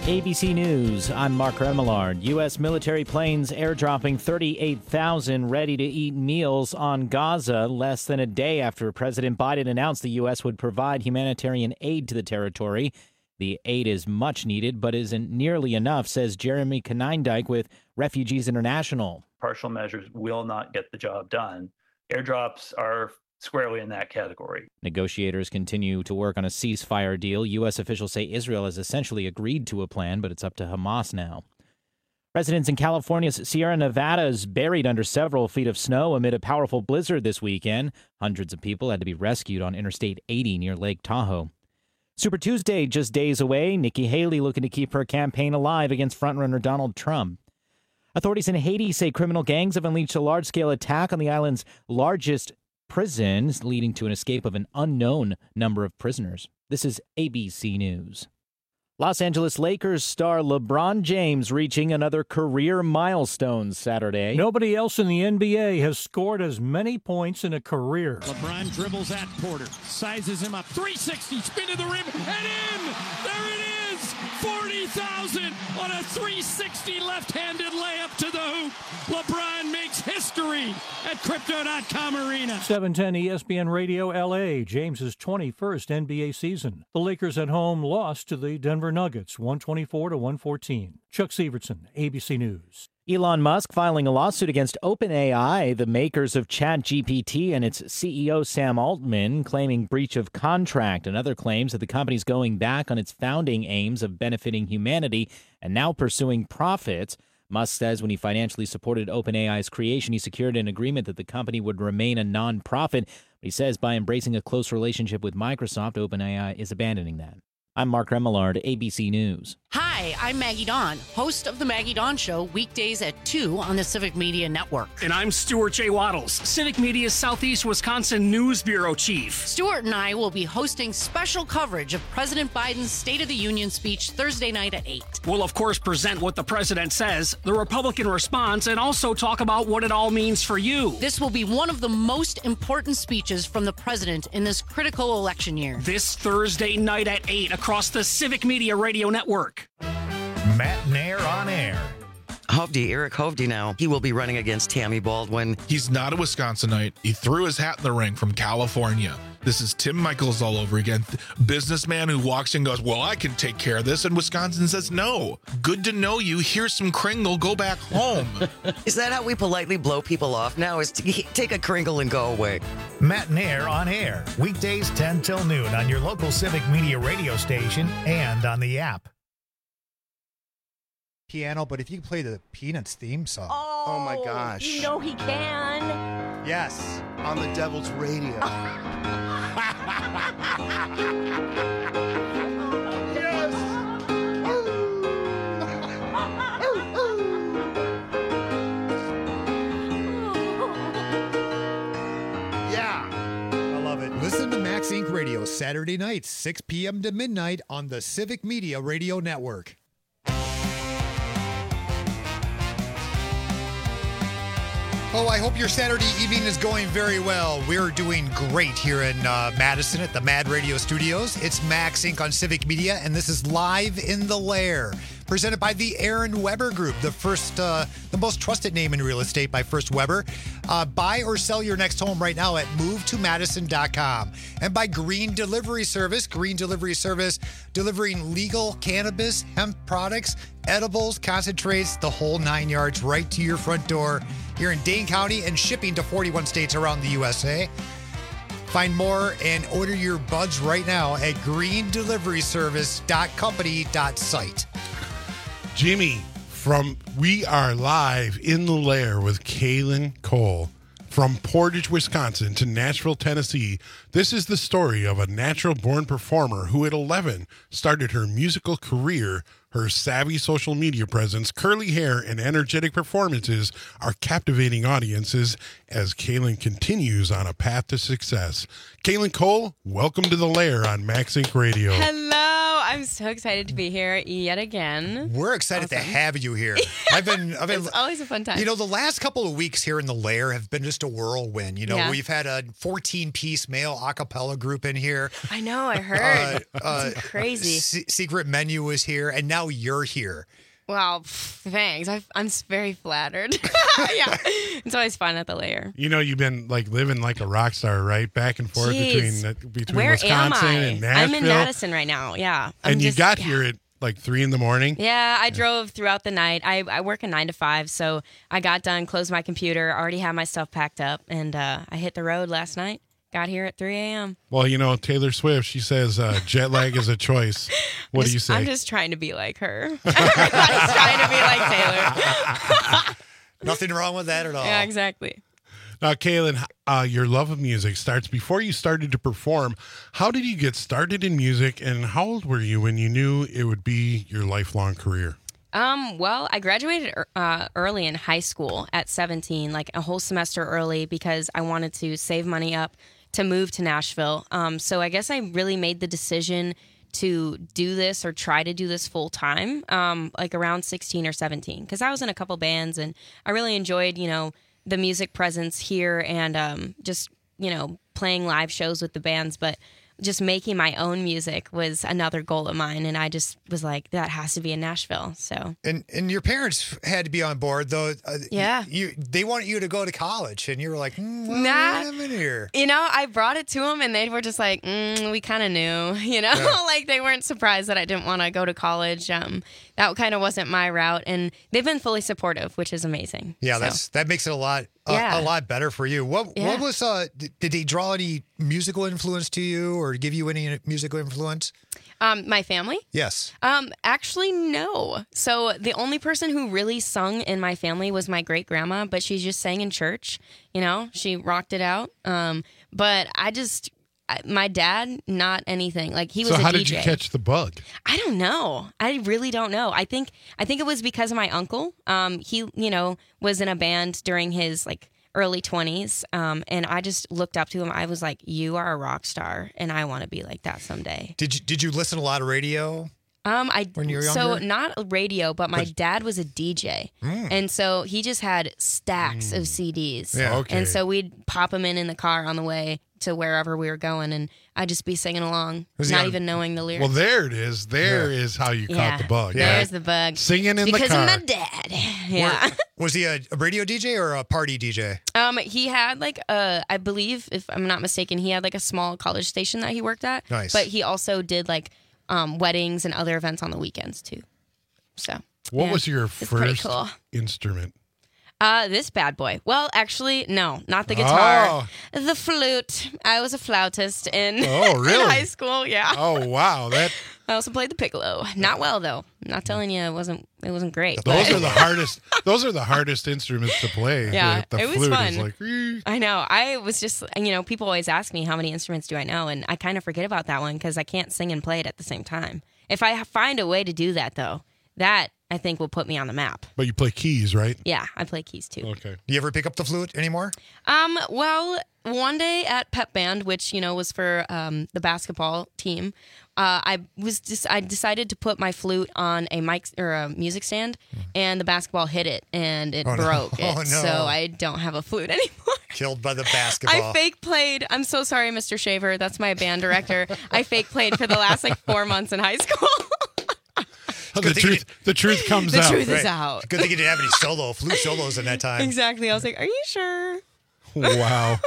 ABC News, I'm Mark Remillard. U.S. military planes airdropping 38,000 ready-to-eat meals on Gaza less than a day after President Biden announced the U.S. would provide humanitarian aid to the territory. The aid is much needed, but isn't nearly enough, says Jeremy Konyndyk with Refugees International. Partial measures will not get the job done. Airdrops are squarely in that category. Negotiators continue to work on a ceasefire deal. U.S. officials say Israel has essentially agreed to a plan, but it's up to Hamas now. Residents in California's Sierra Nevada is buried under several feet of snow amid a powerful blizzard this weekend. Hundreds of people had to be rescued on Interstate 80 near Lake Tahoe. Super Tuesday just days away. Nikki Haley looking to keep her campaign alive against frontrunner Donald Trump. Authorities in Haiti say criminal gangs have unleashed a large-scale attack on the island's largest prisons, leading to an escape of an unknown number of prisoners. This is ABC News. Los Angeles Lakers star LeBron James reaching another career milestone Saturday. Nobody else in the NBA has scored as many points in a career. LeBron dribbles at Porter, sizes him up, 360, spin to the rim, and in! There it is! 40,000 on a 360 left-handed layup to the hoop. LeBron makes history at Crypto.com Arena. 710 ESPN Radio LA, James's 21st NBA season. The Lakers at home lost to the Denver Nuggets, 124-114. Chuck Severson, ABC News. Elon Musk filing a lawsuit against OpenAI, the makers of ChatGPT, and its CEO Sam Altman, claiming breach of contract and other claims that the company's going back on its founding aims of benefiting humanity and now pursuing profits. Musk says when he financially supported OpenAI's creation, he secured an agreement that the company would remain a nonprofit. But he says by embracing a close relationship with Microsoft, OpenAI is abandoning that. I'm Mark Remillard, ABC News. Hi, I'm Maggie Dawn, host of The Maggie Dawn Show, weekdays at 2 on the Civic Media Network. And I'm Stuart J. Waddles, Civic Media's Southeast Wisconsin News Bureau Chief. Stuart and I will be hosting special coverage of President Biden's State of the Union speech Thursday night at 8. We'll, of course, present what the president says, the Republican response, and also talk about what it all means for you. This will be one of the most important speeches from the president in this critical election year. This Thursday night at 8 across the Civic Media Radio Network. Matt Nair on air. Eric Hovde now. He will be running against Tammy Baldwin. He's not a Wisconsinite. He threw his hat in the ring from California. This is Tim Michaels all over again. Businessman who walks in and goes, well, I can take care of this. And Wisconsin says, no. Good to know you. Here's some Kringle. Go back home. Is that how we politely blow people off now? Is to take a Kringle and go away? Matt Nair on air. Weekdays 10 till noon on your local Civic Media radio station and on the app. Piano, but if you can play the Peanuts theme song. Oh my gosh. You know he can. Yes. On the Devil's Radio. Yes. Yeah. I love it. Listen to Max Inc. Radio Saturday nights, 6 p.m. to midnight on the Civic Media Radio Network. Oh, I hope your Saturday evening is going very well. We're doing great here in Madison at the Mad Radio Studios. It's Max Inc. on Civic Media, and this is Live in the Lair, presented by the Aaron Weber Group, the most trusted name in real estate by First Weber. Buy or sell your next home right now at movetomadison.com. And by Green Delivery Service, delivering legal cannabis, hemp products, edibles, concentrates, the whole 9 yards right to your front door here in Dane County and shipping to 41 states around the USA. Find more and order your buds right now at greendeliveryservice.company.site. Jimmy, we are live in the lair with Kaylin Cole. From Portage, Wisconsin to Nashville, Tennessee, this is the story of a natural-born performer who at 11 started her musical career. Her savvy social media presence, curly hair, and energetic performances are captivating audiences as Kaylin continues on a path to success. Kaylin Cole, welcome to the lair on Max Inc. Radio. Hello. I'm so excited to be here yet again. We're excited to have you here. It's always a fun time. You know, the last couple of weeks here in the Lair have been just a whirlwind. You know, Yeah. we've had a 14-piece male a cappella group in here. I know, I heard. It's crazy. Secret Menu was here, and now you're here. Wow, thanks. I'm very flattered. Yeah, it's always fun at the Lair. You know, you've been like living like a rock star, right? Back and forth Jeez. between Where Wisconsin am I? and Nashville. I'm in Madison right now. Yeah, And you got here at like 3 a.m. Yeah, I drove throughout the night. I work a 9 to 5, so I got done, closed my computer, already had my stuff packed up, and I hit the road last night. Got here at 3 a.m. Well, you know, Taylor Swift, she says jet lag is a choice. What do you say? I'm just trying to be like her. Everybody's trying to be like Taylor. Nothing wrong with that at all. Yeah, exactly. Now, Kaylin, your love of music starts before you started to perform. How did you get started in music, and how old were you when you knew it would be your lifelong career? Well, I graduated early in high school at 17, like a whole semester early, because I wanted to save money up to move to Nashville. So I guess I really made the decision to do this or try to do this full time, like around 16 or 17, because I was in a couple bands and I really enjoyed, you know, the music presence here and just, you know, playing live shows with the bands. But just making my own music was another goal of mine, and I just was like, that has to be in Nashville. So, and your parents had to be on board, though. Yeah, they wanted you to go to college, and you were like, well, nah, I'm in here. You know, I brought it to them, and they were just like, we kind of knew, you know, like they weren't surprised that I didn't want to go to college. That kind of wasn't my route, and they've been fully supportive, which is amazing. Yeah, that makes it a lot better for you. What was did they draw any musical influence to you, or give you any musical influence? My family? Yes. Actually, no. So the only person who really sung in my family was my great grandma, but she just sang in church. You know, she rocked it out. But my dad, not anything. Like he was a DJ. So how did you catch the bug? I don't know. I really don't know. I think it was because of my uncle. He, you know, was in a band during his like early 20s, and I just looked up to him. I was like, "You are a rock star, and I want to be like that someday." Did you listen to a lot of radio? When you were younger? So not radio, but my dad was a DJ, and so he just had stacks of CDs. Yeah, okay. And so we'd pop them in the car on the way to wherever we were going, and I'd just be singing along, even knowing the lyrics. Well, there it is. There is how you caught the bug. There's the bug. Singing in the car. Because of my dad. Yeah. Was he a radio DJ or a party DJ? He had like I believe, if I'm not mistaken, he had like a small college station that he worked at. Nice. But he also did like weddings and other events on the weekends too. So. What was your it's pretty first cool. instrument? This bad boy. Well, actually, no, not the guitar. Oh. The flute. I was a flautist in, really? in high school. Yeah. Oh, wow. I also played the piccolo. Not well though. I'm not telling you, it wasn't great. Those are the hardest. Those are the hardest instruments to play. Yeah, the it was flute fun. Is like, I know. I was just, you know, people always ask me how many instruments do I know, and I kind of forget about that one because I can't sing and play it at the same time. If I find a way to do that though, that I think will put me on the map. But you play keys, right? Yeah, I play keys too. Okay. Do you ever pick up the flute anymore? Well, one day at pep band, which, you know, was for the basketball team, I decided to put my flute on a mic or a music stand, and the basketball hit it and it broke it. Oh, no. So I don't have a flute anymore. Killed by the basketball. I fake played. I'm so sorry, Mr. Shaver. That's my band director. I fake played for the last like 4 months in high school. The truth comes the out. truth is out. Good thing you didn't have any flute solos in that time. Exactly. I was like, are you sure? Wow.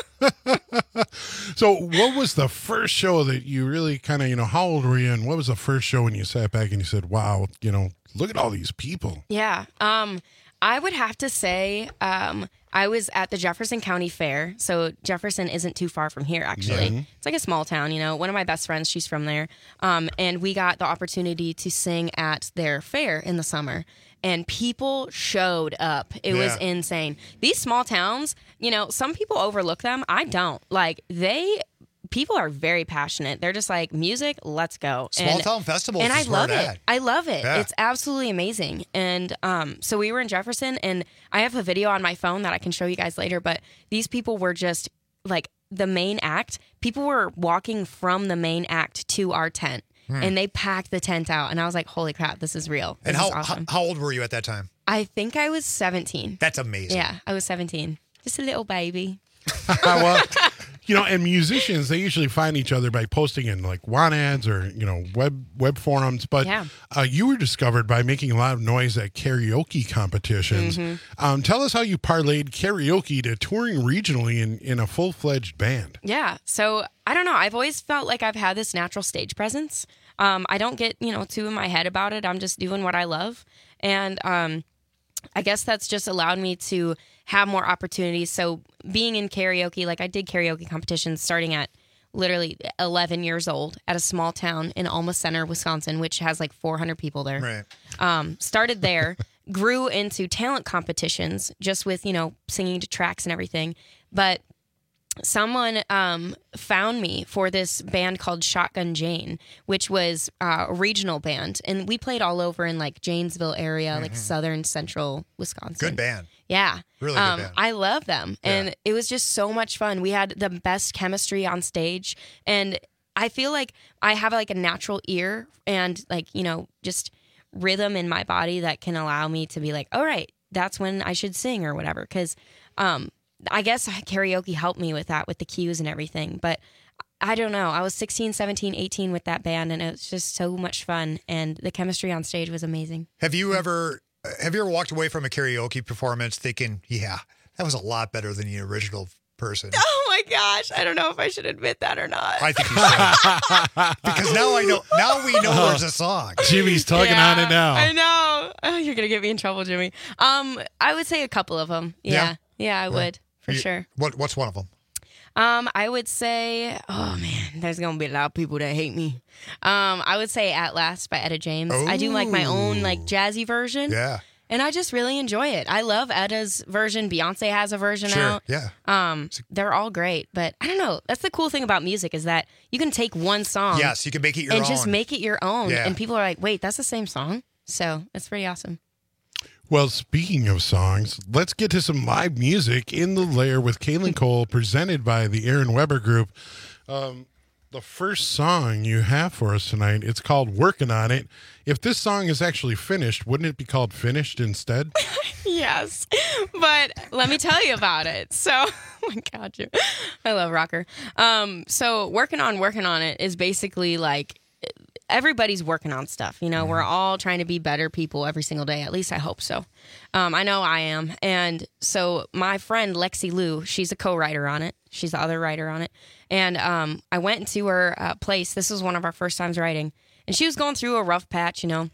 So what was the first show that you really kind of, you know, how old were you, and what was the first show when you sat back and you said, wow, you know, look at all these people? Yeah. I would have to say I was at the Jefferson County Fair. So Jefferson isn't too far from here, actually. Mm-hmm. It's like a small town, you know. One of my best friends, she's from there. And we got the opportunity to sing at their fair in the summer. And people showed up. It was insane. These small towns, you know, some people overlook them. I don't. Like, people are very passionate. They're just like, music, let's go. Small town festivals. And I love it. I love it. Yeah. It's absolutely amazing. And so we were in Jefferson, and I have a video on my phone that I can show you guys later, but these people were just like the main act. People were walking from the main act to our tent. and they packed the tent out, and I was like, holy crap, this is real. This And is awesome. how old were you at that time? I think I was 17. That's amazing. Yeah, I was 17. Just a little baby. Well, and musicians, they usually find each other by posting in like want ads or, web forums. But you were discovered by making a lot of noise at karaoke competitions. Mm-hmm. Tell us how you parlayed karaoke to touring regionally in a full-fledged band. Yeah. So I don't know. I've always felt like I've had this natural stage presence. I don't get, too in my head about it. I'm just doing what I love. And I guess that's just allowed me to have more opportunities. So being in karaoke, like I did karaoke competitions starting at literally 11 years old at a small town in Alma Center, Wisconsin, which has like 400 people there. Right. Started there, grew into talent competitions just with, singing to tracks and everything. But someone found me for this band called Shotgun Jane, which was a regional band. And we played all over in like Janesville area, like southern central Wisconsin. Good band. Yeah. Really good band. I love them. And it was just so much fun. We had the best chemistry on stage. And I feel like I have like a natural ear and like, just rhythm in my body that can allow me to be like, all right, that's when I should sing or whatever. Because I guess karaoke helped me with that, with the cues and everything. But I don't know. I was 16, 17, 18 with that band, and it was just so much fun. And the chemistry on stage was amazing. Have you ever walked away from a karaoke performance thinking, yeah, that was a lot better than the original person? Oh my gosh. I don't know if I should admit that or not. I think you should. Because now we know there's a song. Jimmy's tugging on it now. I know. Oh, you're going to get me in trouble, Jimmy. I would say a couple of them. Yeah, I would. For sure. What's one of them? I would say, oh man, there's gonna be a lot of people that hate me. I would say "At Last" by Etta James. I do like my own like jazzy version. Yeah. And I just really enjoy it. I love Etta's version. Beyonce has a version out. Yeah. They're all great, but I don't know. That's the cool thing about music is that you can take one song. Yes, you can make it your own. And just make it your own. Yeah. And people are like, wait, that's the same song? So it's pretty awesome. Well, speaking of songs, let's get to some live music in the lair with Kaylin Cole, presented by the Aaron Weber Group. The first song you have for us tonight, it's called Working on It. If this song is actually finished, wouldn't it be called Finished instead? Yes, but let me tell you about it. So, oh my God, I love rocker. So working on it is basically like everybody's working on stuff. We're all trying to be better people every single day. At least I hope so. I know I am. And so my friend Lexi Lou, she's a co-writer on it. She's the other writer on it. And I went into her place. This was one of our first times writing. And she was going through a rough patch, And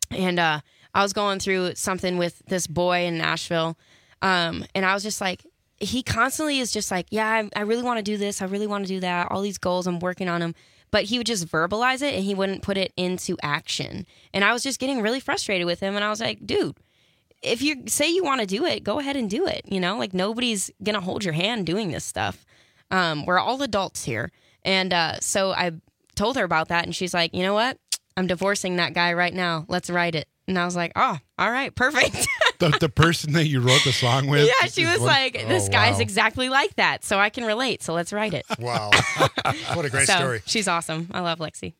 I was going through something with this boy in Nashville. And I was just like, he constantly is just like, yeah, I really want to do this. I really want to do that. All these goals, I'm working on them. But he would just verbalize it and he wouldn't put it into action. And I was just getting really frustrated with him. And I was like, dude, if you say you want to do it, go ahead and do it. Like nobody's going to hold your hand doing this stuff. We're all adults here. And so I told her about that. And she's like, you know what? I'm divorcing that guy right now. Let's write it. And I was like, oh, all right, perfect. The person that you wrote the song with? Yeah, she was like, this guy's exactly like that. So I can relate. So let's write it. Wow. What a great story. She's awesome. I love Lexi.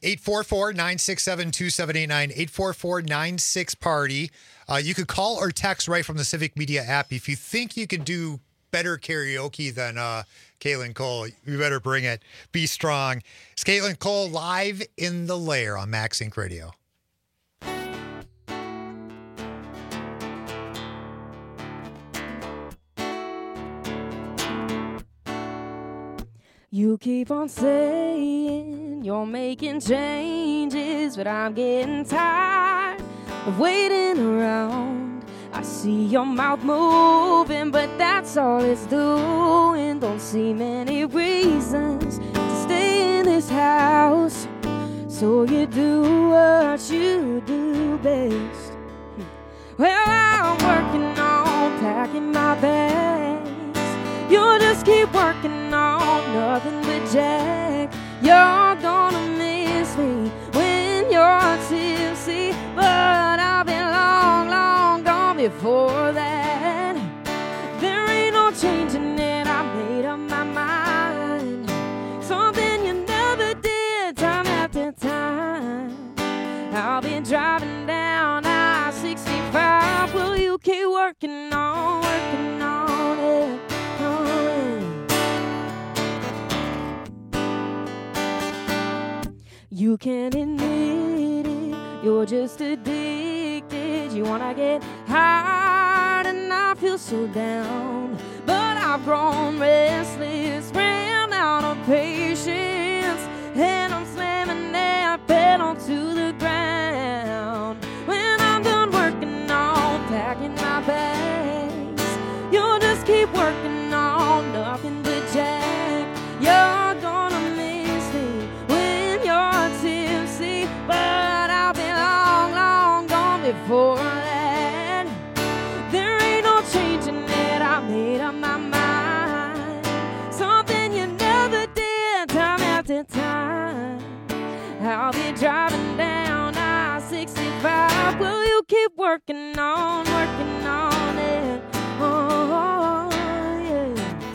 844-967-2789, 844-96-PARTY. You could call or text right from the Civic Media app. If you think you can do better karaoke than Kaylin Cole, you better bring it. Be strong. It's Kaylin Cole live in the lair on Max Inc. Radio. You keep on saying you're making changes, but I'm getting tired of waiting around. I see your mouth moving, but that's all it's doing. Don't see many reasons to stay in this house, so you do what you do best. Well, I'm working on packing my bags. You'll just keep working on nothing but Jack. You're gonna miss me when you're tipsy, but I've been long, long gone before that. There ain't no changing it, I made up my mind. Something you never did time after time. You can't admit it, you're just addicted. You wanna get high and I feel so down, but I've grown restless, ran out of patience, and I'm slamming that pedal to the ground. When I'm done working on packing my bags, you'll just keep working on nothing but jack. You're gonna miss me when you're tipsy, but I'll be long, long gone before that. There ain't no changing it, I made up my mind. Something you never did, time after time. I'll be driving down I-65. Will you keep working on it? Oh, yeah.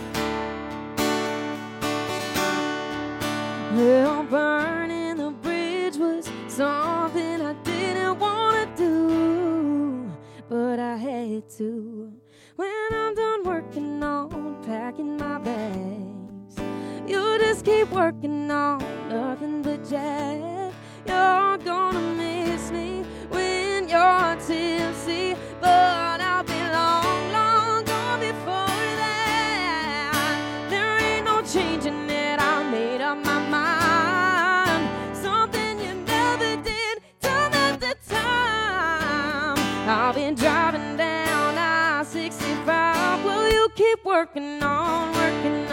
Well, burning the bridge was something I didn't want to do, but I had to. When I'm done working on packing my bags, you just keep working on nothing but jack. You're gonna miss me when you're tipsy, but I'll be long, long gone before that. There ain't no changing it, I made up my mind. Something you never did, time after time. I've been driving down I-65. Will you keep working on it?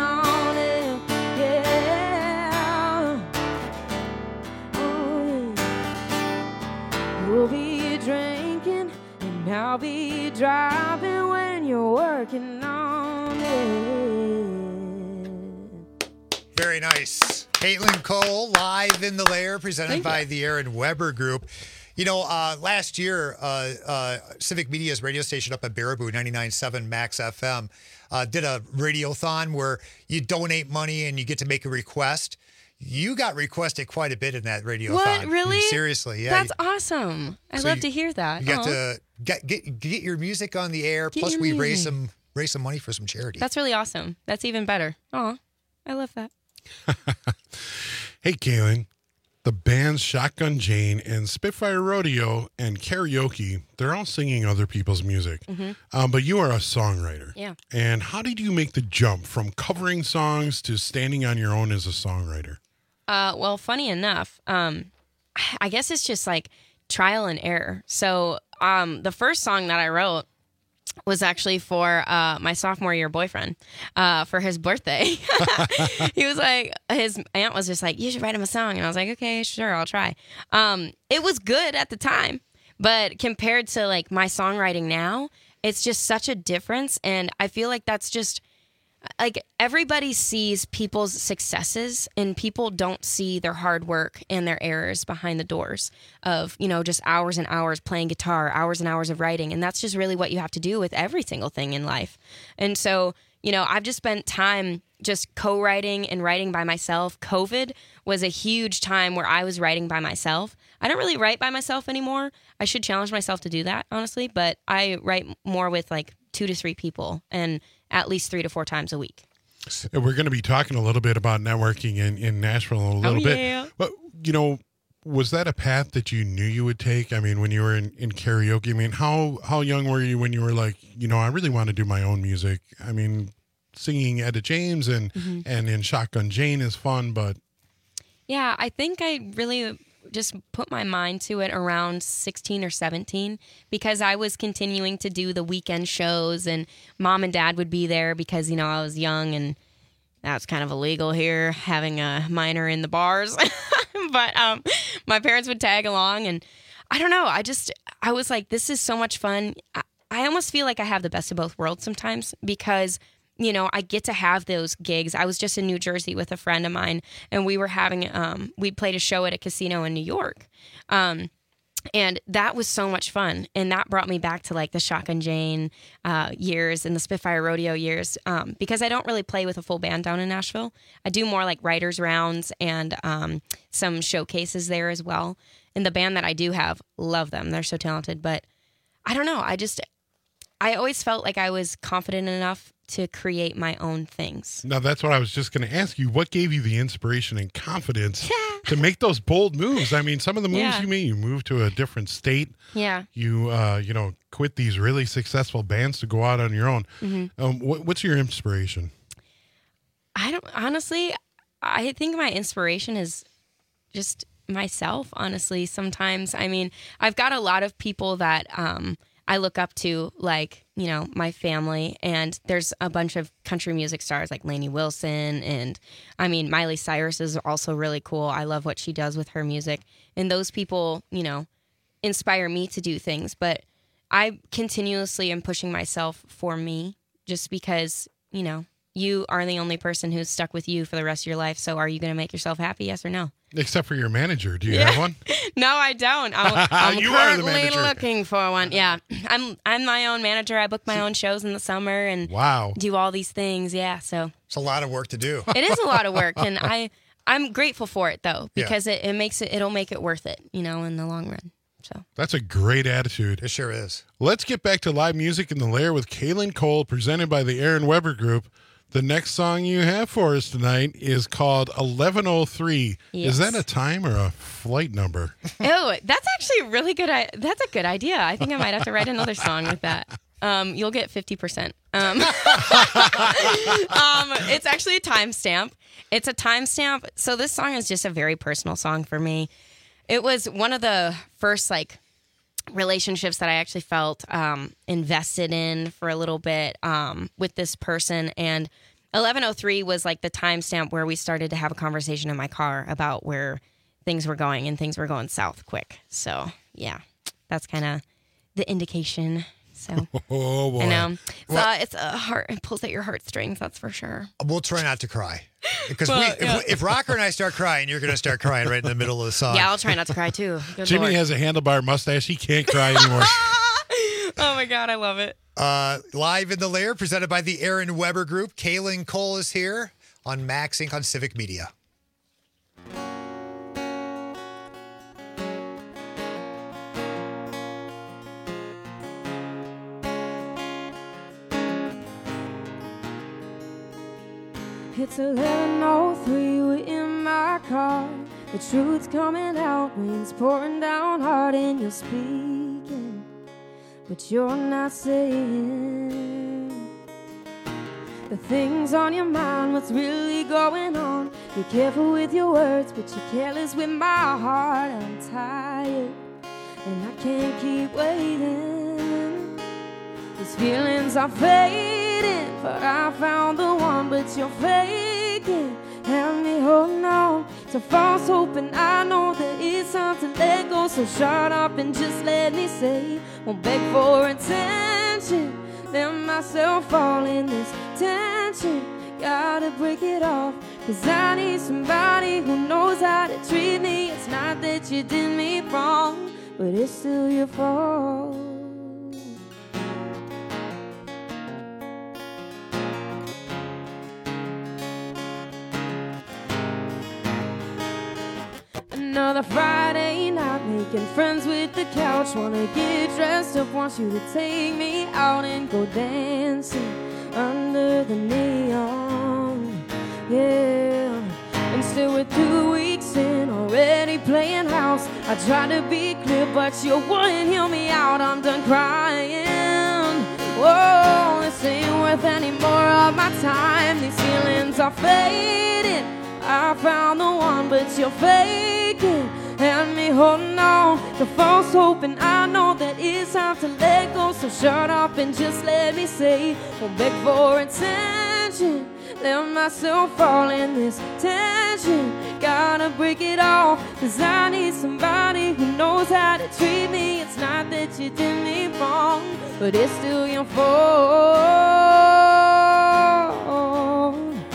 Yeah. Oh, yeah. You'll be drinking and I'll be driving when you're working on it. Very nice. Caitlin Cole, live in the lair, presented by the Aaron Weber Group. You know, last year, Civic Media's radio station up at Baraboo, 99.7 Max FM, did a radiothon where you donate money and you get to make a request. You got requested quite a bit in that radiothon. What, really? Seriously, yeah. That's awesome. I love to hear that. You got to get your music on the air. Plus, we raise some money for some charity. That's really awesome. That's even better. Oh, I love that. Hey, Kaylin. The bands Shotgun Jane and Spitfire Rodeo and Karaoke, they're all singing other people's music. Mm-hmm. But you are a songwriter. Yeah. And how did you make the jump from covering songs to standing on your own as a songwriter? Well, funny enough, I guess it's just like trial and error. So the first song that I wrote was actually for my sophomore year boyfriend for his birthday. He was like, his aunt was just like, you should write him a song. And I was like, okay, sure, I'll try. It was good at the time, but compared to like my songwriting now, it's just such a difference. And I feel like that's just like everybody sees people's successes and people don't see their hard work and their errors behind the doors of, you know, just hours and hours playing guitar, hours and hours of writing. And that's just really what you have to do with every single thing in life. And so, you know, I've just spent time just co-writing and writing by myself. COVID was a huge time where I was writing by myself. I don't really write by myself anymore. I should challenge myself to do that, honestly, but I write more with like 2 to 3 people and at least 3 to 4 times a week. And we're going to be talking a little bit about networking in Nashville a little bit. But, you know, was that a path that you knew you would take? I mean, when you were in karaoke, I mean, how young were you when you were like, you know, I really want to do my own music? I mean, singing Etta James and in Shotgun Jane is fun, but... Yeah, I think I really just put my mind to it around 16 or 17 because I was continuing to do the weekend shows and mom and dad would be there because, you know, I was young and that's kind of illegal here, having a minor in the bars. But my parents would tag along and I don't know. I was like, this is so much fun. I almost feel like I have the best of both worlds sometimes because, you know, I get to have those gigs. I was just in New Jersey with a friend of mine and we were having, we played a show at a casino in New York. And that was so much fun. And that brought me back to like the Shotgun Jane years and the Spitfire Rodeo years because I don't really play with a full band down in Nashville. I do more like writers rounds and some showcases there as well. And the band that I do have, love them. They're so talented. But I don't know. I always felt like I was confident enough to create my own things. Now, that's what I was just going to ask you. What gave you the inspiration and confidence to make those bold moves. I mean, some of the moves Yeah. you made, you moved to a different state. Yeah. You, quit these really successful bands to go out on your own. What's your inspiration? I think my inspiration is just myself, honestly. Sometimes, I mean, I've got a lot of people that I look up to, like, my family, and there's a bunch of country music stars like Lainey Wilson, and I mean, Miley Cyrus is also really cool. I love what she does with her music, and those people, inspire me to do things, but I continuously am pushing myself for me just because, you are the only person who's stuck with you for the rest of your life. So are you going to make yourself happy? Yes or no? Except for your manager. Do you have one? No, I don't. I'm You are the currently manager. looking for one. Yeah. I'm my own manager. I book my own shows in the summer and Wow. do all these things. Yeah. So It's a lot of work to do. it is a lot of work. And I'm grateful for it though, Yeah. because it'll make it worth it, in the long run. So That's a great attitude. It sure is. Let's get back to live music in the Lair with Kaylin Cole, presented by the Aaron Weber Group. The next song you have for us tonight is called 1103. Yes. Is that a time or a flight number? Oh, that's actually really good. That's a good idea. I think I might have to write another song with that. You'll get 50%. It's actually a timestamp. It's a timestamp. So this song is just a very personal song for me. It was one of the first relationships that I actually felt invested in for a little bit with this person, and 1103 was like the timestamp where we started to have a conversation in my car about where things were going, and things were going south quick. So yeah, that's kind of the indication. So Oh, boy. I know Well- it's a heart. It pulls at your heartstrings. That's for sure. We'll try not to cry. Because Well, yeah. if Rocker and I start crying, you're going to start crying right in the middle of the song. Yeah, I'll try not to cry too. Good Jimmy Lord. has a handlebar mustache. He can't cry anymore. Oh my God, I love it. Live in the Lair, presented by the Aaron Weber Group. Kaylin Cole is here on Max Inc. on Civic Media. It's 11:03, we're in my car. The truth's coming out, rain's pouring down hard, and you're speaking, but you're not saying the things on your mind, what's really going on. You're careful with your words, but you're careless with my heart. I'm tired, and I can't keep waiting. These feelings are fading, but I found the one, but you're faking. Have me holding on to false hope, and I know that it's time to let go. So shut up and just let me say, won't beg for attention. Let myself fall in this tension. Gotta break it off, 'cause I need somebody who knows how to treat me. It's not that you did me wrong, but it's still your fault. Another Friday night, making friends with the couch. Wanna get dressed up, want you to take me out and go dancing under the neon. Yeah, and still we're 2 weeks in, already playing house. I try to be clear, but you wouldn't hear me out. I'm done crying. Whoa, this ain't worth any more of my time. These feelings are fading. I found the one, but you're faking. And me holding on to false hope, and I know that it's time to let go. So shut up and just let me say, won't beg for attention. Let myself fall in this tension. Gotta break it off, 'cause I need somebody who knows how to treat me. It's not that you did me wrong, but it's still your fault.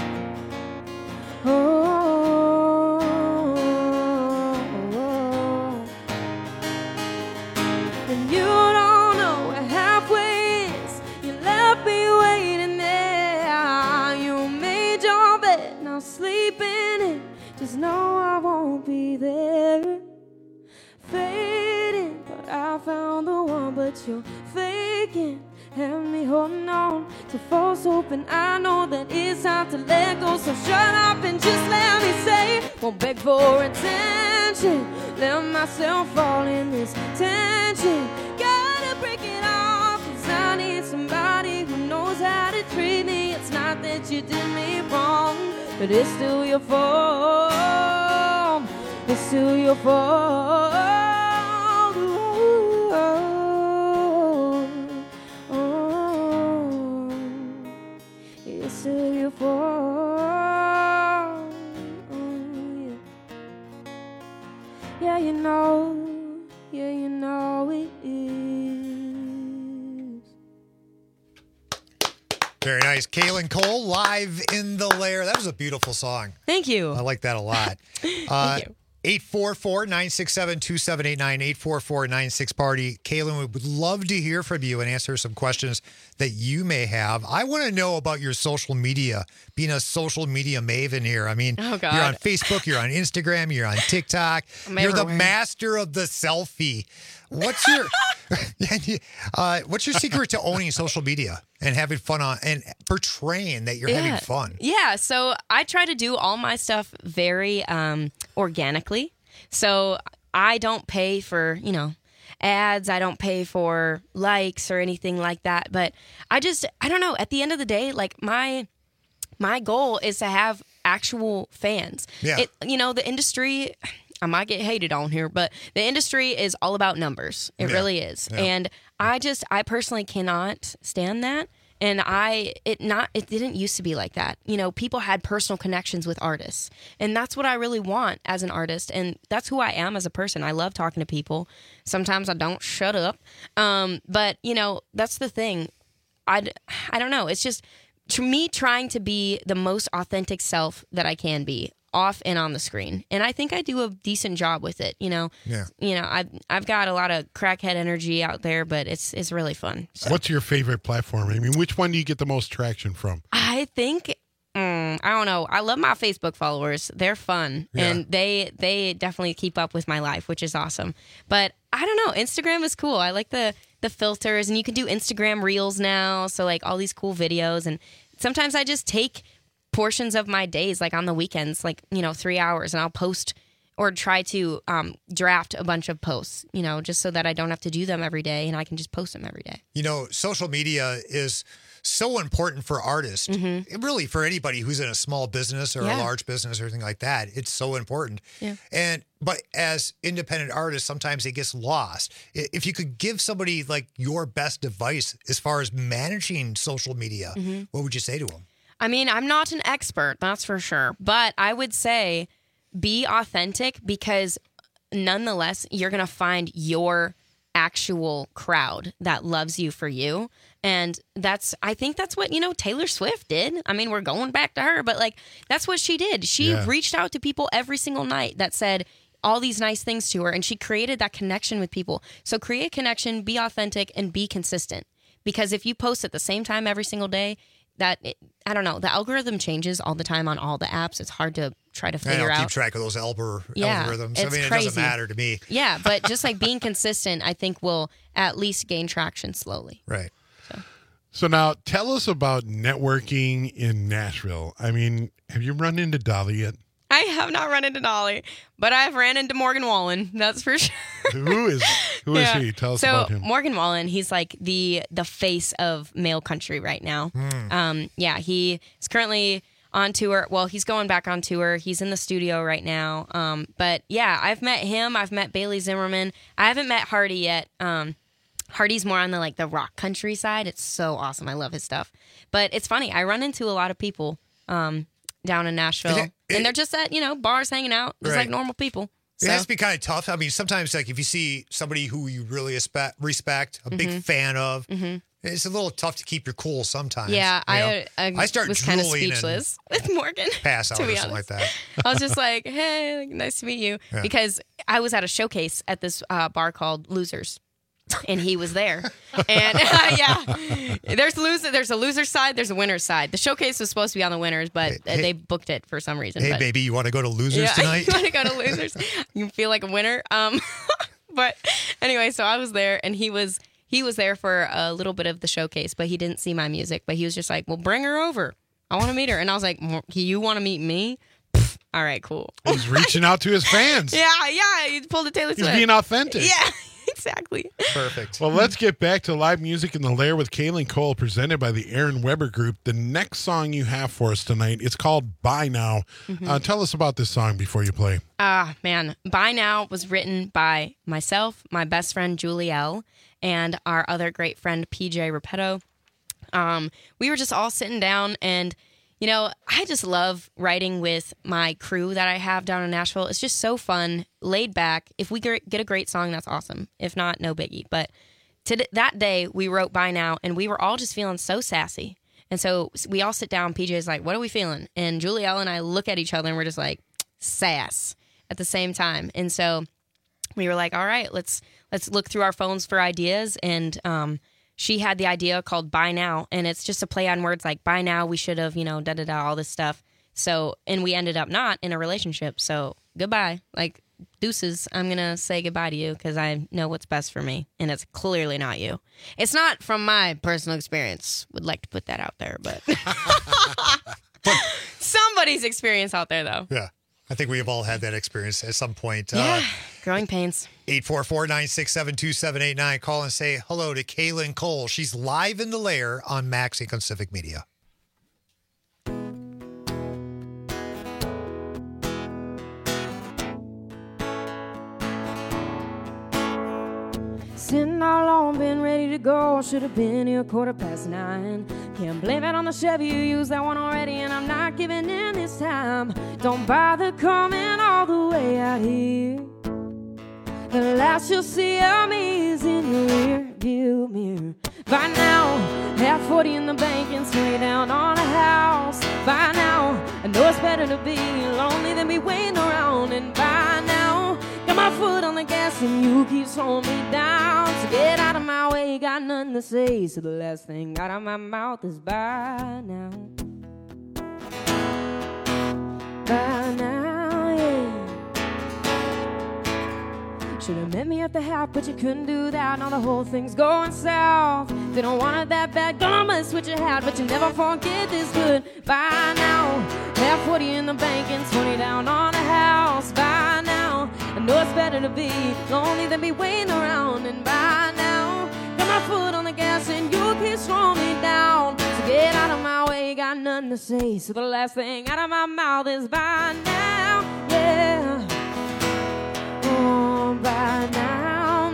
And you don't know where halfway is. You left me waiting there. You made your bed, now sleep in it. Just know I won't be there. Fading, but I found the one, but you're faking. Have me holding on to false hope, and I know that it's time to let go. So shut up and just let me say, Won't beg for attention. Let myself fall in this tension. Gotta break it off, 'cause I need somebody who knows how to treat me. It's not that you did me wrong, but it's still your fault. It's still your fault. Ooh, oh, it's still your fault. Yeah. Yeah, you know it is. Very nice. Kaylin Cole, Live in the Lair. That was a beautiful song. Thank you. I like that a lot. Thank you. 844-967-2789, 844-96-PARTY. Kaylin, we would love to hear from you and answer some questions that you may have. I want to know about your social media, being a social media maven here. I mean, Oh, God. you're on Facebook, you're on Instagram, you're on TikTok. I'm You're the everywhere. master of the selfie. What's your secret to owning social media and having fun on and portraying that you're having fun? Yeah, so I try to do all my stuff very organically. So I don't pay for, ads. I don't pay for likes or anything like that. But I don't know. At the end of the day, like my goal is to have actual fans. Yeah. The industry, I might get hated on here, but the industry is all about numbers. It really is. Yeah. And I personally cannot stand that. And it didn't used to be like that. People had personal connections with artists. And that's what I really want as an artist. And that's who I am as a person. I love talking to people. Sometimes I don't shut up. But, that's the thing. I don't know. It's just to me trying to be the most authentic self that I can be, off and on the screen. And I think I do a decent job with it, Yeah. I've got a lot of crackhead energy out there, but it's really fun. So. What's your favorite platform? I mean, which one do you get the most traction from? I think I don't know. I love my Facebook followers. They're fun, and they definitely keep up with my life, which is awesome. But I don't know. Instagram is cool. I like the filters, and you can do Instagram Reels now. So like all these cool videos, and sometimes I just take portions of my days, like on the weekends, 3 hours, and I'll post or try to draft a bunch of posts, just so that I don't have to do them every day and I can just post them every day. Social media is so important for artists, really for anybody who's in a small business or a large business or anything like that. It's so important. Yeah. But as independent artists, sometimes it gets lost. If you could give somebody like your best advice as far as managing social media, what would you say to them? I mean, I'm not an expert, that's for sure. But I would say be authentic, because nonetheless, you're going to find your actual crowd that loves you for you. And I think that's what, Taylor Swift did. I mean, we're going back to her, but that's what she did. She reached out to people every single night that said all these nice things to her, and she created that connection with people. So create connection, be authentic, and be consistent. Because if you post at the same time every single day, I don't know, the algorithm changes all the time on all the apps. It's hard to try to figure out. I don't keep track of those algorithms. It's I mean, it crazy. doesn't matter to me. Yeah, but just being consistent, I think will at least gain traction slowly. Right. So now tell us about networking in Nashville. I mean, have you run into Dolly yet? I have not run into Dolly, but I've ran into Morgan Wallen. That's for sure. Who is he? Tell us about him. Morgan Wallen, he's like the face of male country right now. He is currently on tour. Well, he's going back on tour. He's in the studio right now. But yeah, I've met him. I've met Bailey Zimmerman. I haven't met Hardy yet. Hardy's more on the rock country side. It's so awesome. I love his stuff. But it's funny. I run into a lot of people down in Nashville, and they're just at bars hanging out, just like normal people. It has to be kind of tough. I mean, sometimes if you see somebody who you really respect, a big fan of, it's a little tough to keep your cool sometimes. Yeah, I start was kind of drooling and speechless with Morgan. Pass out to or be something honest. like that. I was just like, hey, nice to meet you. Yeah. Because I was at a showcase at this bar called Losers. And he was there. And there's a loser side, there's a winner's side. The showcase was supposed to be on the winners, but they booked it for some reason. Hey, baby, you want to go to Losers tonight? You want to go to Losers? You feel like a winner. But anyway, so I was there, and he was there for a little bit of the showcase, but he didn't see my music. But he was just like, well, bring her over. I want to meet her. And I was like, you want to meet me? all right, cool. He's reaching out to his fans. Yeah, he pulled a Taylor Swift. He's being authentic. Yeah, exactly. Perfect. Well, let's get back to live music in the Lair with Kaylin Cole, presented by the Aaron Weber Group. The next song you have for us tonight, it's called Bye Now. Tell us about this song before you play. Man, Bye Now was written by myself, my best friend Julie L., and our other great friend PJ Repetto. We were just all sitting down, and you know, I just love writing with my crew that I have down in Nashville. It's just so fun, laid back. If we get a great song, that's awesome. If not, no biggie. But that day, we wrote Bye Now, and we were all just feeling so sassy. And so we all sit down. PJ's like, what are we feeling? And Julie L and I look at each other, and we're just like, sass at the same time. And so we were like, all right, let's look through our phones for ideas. And she had the idea called Bye Now, and it's just a play on words like bye now, we should have, da-da-da, all this stuff. So, and we ended up not in a relationship. So goodbye, like deuces. I'm going to say goodbye to you because I know what's best for me. And it's clearly not you. It's not from my personal experience. Would like to put that out there, but somebody's experience out there though. Yeah. I think we have all had that experience at some point. Yeah, growing pains. 844-967-2789. Call and say hello to Kaylin Cole. She's live in the Lair on Max Inc. on Civic Media. Sitting all alone, been ready to go. Should have been here 9:15. Can't blame it on the Chevy, you used that one already, and I'm not giving in this time. Don't bother coming all the way out here. The last you'll see of me is in your rear view mirror. By now, have 40 in the bank and 20 down on a house. By now, I know it's better to be lonely than be waiting around. And by now, got my foot on the gas and you keep slowing me down. So get out of my way, got nothing to say. So the last thing out of my mouth is bye now. Bye now, yeah. Should've met me at the half, but you couldn't do that. Now the whole thing's going south. They don't want it that bad, gonna mess with your hat, but you never forget this good. Bye now, have 40 in the bank and 20 down on a house. Bye now, I know it's better to be lonely than be waiting around. And by now, got my foot on the gas and you keep slowing me down. So get out of my way, got nothing to say. So the last thing out of my mouth is bye now, yeah. Oh, bye now.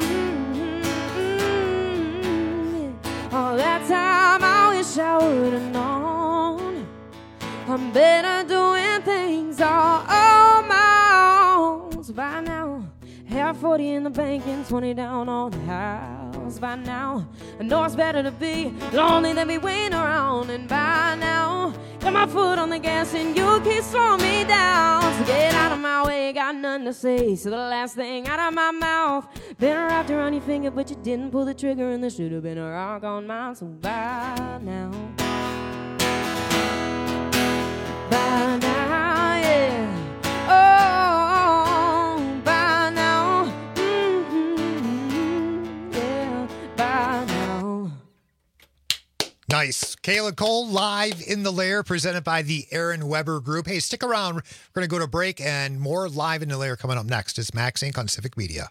All that time I wish I would have known. I'm better doing things all on my own. So by now, have 40 in the bank and 20 down on the house. By now, I know it's better to be lonely than be waiting around. And by now, got my foot on the gas and you keep slowing me down. So get out of my way, got nothing to say. So the last thing out of my mouth, been wrapped around your finger, but you didn't pull the trigger, and there should have been a rock on mine. So bye now. Bye now, yeah. Oh, bye now. Yeah, bye now. Nice. Kaylin Cole live in the Lair, presented by the Aaron Weber Group. Hey, stick around. We're going to go to break, and more live in the Lair coming up next. It's Max Inc. on Civic Media.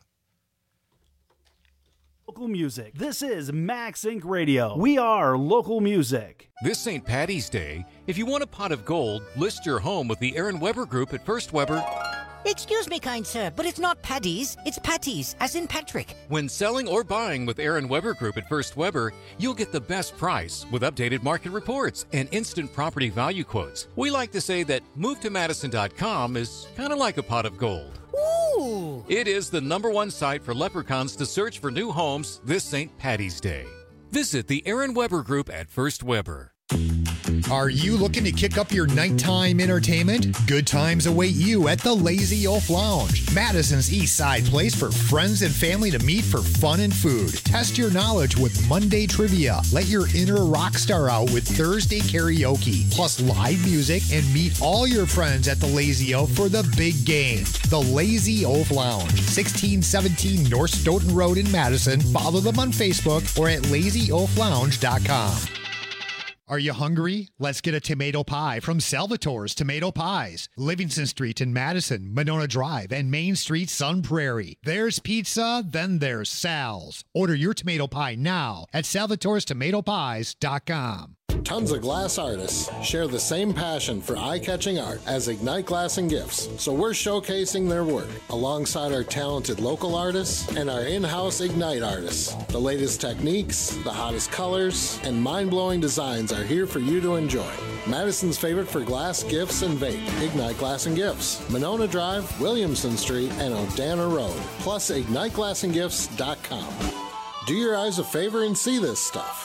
Local music. This is Max Inc. Radio. We are local music. This St. Paddy's Day, if you want a pot of gold, list your home with the Aaron Weber Group at First Weber. Excuse me, kind sir, but it's not Paddy's, it's Patties, as in Patrick. When selling or buying with Aaron Weber Group at First Weber, you'll get the best price with updated market reports and instant property value quotes. We like to say that MoveToMadison.com is kind of like a pot of gold. Ooh! It is the #1 site for leprechauns to search for new homes this St. Paddy's Day. Visit the Aaron Weber Group at First Weber. Are you looking to kick up your nighttime entertainment? Good times await you at the Lazy Oaf Lounge, Madison's East Side place for friends and family to meet for fun and food. Test your knowledge with Monday trivia. Let your inner rock star out with Thursday karaoke, plus live music, and meet all your friends at the Lazy Oaf for the big game. The Lazy Oaf Lounge, 1617 North Stoughton Road in Madison. Follow them on Facebook or at lazyoaflounge.com. Are you hungry? Let's get a tomato pie from Salvatore's Tomato Pies. Livingston Street in Madison, Monona Drive, and Main Street, Sun Prairie. There's pizza, then there's Sal's. Order your tomato pie now at salvatorestomatopies.com. Tons of glass artists share the same passion for eye-catching art as Ignite Glass and Gifts, so we're showcasing their work alongside our talented local artists and our in-house Ignite artists. The latest techniques, the hottest colors, and mind-blowing designs are here for you to enjoy. Madison's favorite for glass, gifts, and vape, Ignite Glass and Gifts, Monona Drive, Williamson Street, and Odana Road, plus IgniteGlassandGifts.com. Do your eyes a favor and see this stuff.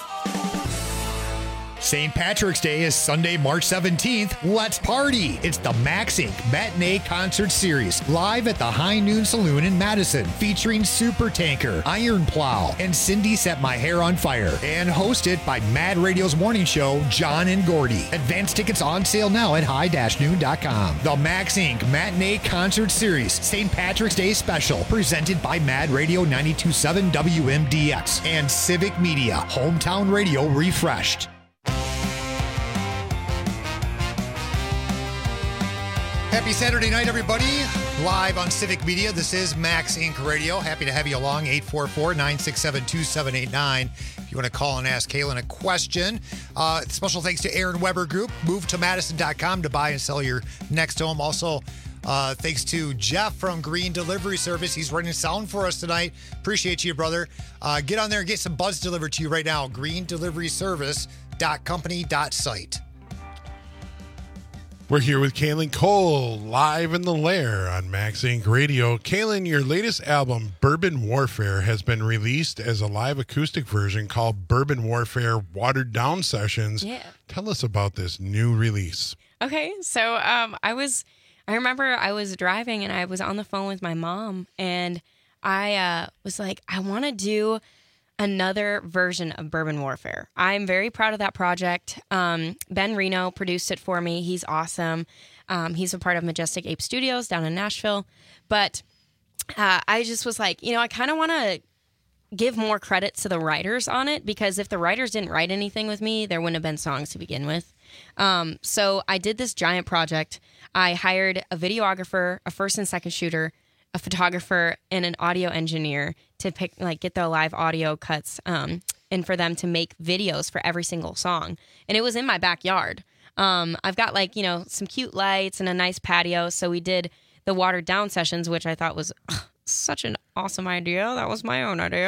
St. Patrick's Day is Sunday, March 17th. Let's party! It's the Max Inc. Matinee Concert Series, live at the High Noon Saloon in Madison, featuring Super Tanker, Iron Plow, and Cindy Set My Hair on Fire, and hosted by Mad Radio's morning show, John and Gordy. Advance tickets on sale now at high-noon.com. The Max Inc. Matinee Concert Series, St. Patrick's Day Special, presented by Mad Radio 92.7 WMDX and Civic Media, Hometown Radio refreshed. Happy Saturday night, everybody. Live on Civic Media. This is Max Inc. Radio. Happy to have you along. 844-967-2789. If you want to call and ask Kaylin a question. Special thanks to Aaron Weber Group. Move to Madison.com to buy and sell your next home. Also, thanks to Jeff from Green Delivery Service. He's running sound for us tonight. Appreciate you, brother. Get on there and get some buds delivered to you right now. greendeliveryservice.company.site. We're here with Kaylin Cole, live in the lair on Max Inc. Radio. Kaylin, your latest album, Bourbon Warfare, has been released as a live acoustic version called Bourbon Warfare Watered Down Sessions. Yeah. Tell us about this new release. Okay, so I remember I was driving and I was on the phone with my mom, and I was like, I want to do another version of Bourbon Warfare. I'm very proud of that project. Ben Reno produced it for me. He's awesome. He's a part of Majestic Ape Studios down in Nashville. But I just was like, I kind of want to give more credit to the writers on it, because if the writers didn't write anything with me, there wouldn't have been songs to begin with. So I did this giant project. I hired a videographer, a first and second shooter, a photographer, and an audio engineer to get the live audio cuts, and for them to make videos for every single song. And it was in my backyard. I've got some cute lights and a nice patio. So we did the watered down sessions, which I thought was such an awesome idea. That was my own idea.